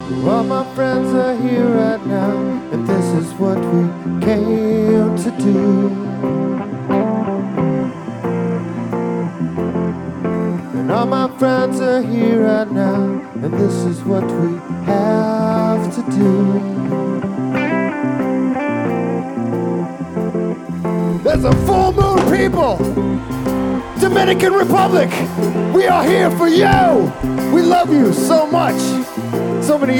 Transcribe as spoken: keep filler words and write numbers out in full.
All my friends are here right now, and this is what we came to do. And all my friends are here right now, and this is what we have to do. There's a full moon, people! Dominican Republic! We are here for you! We love you so much! So many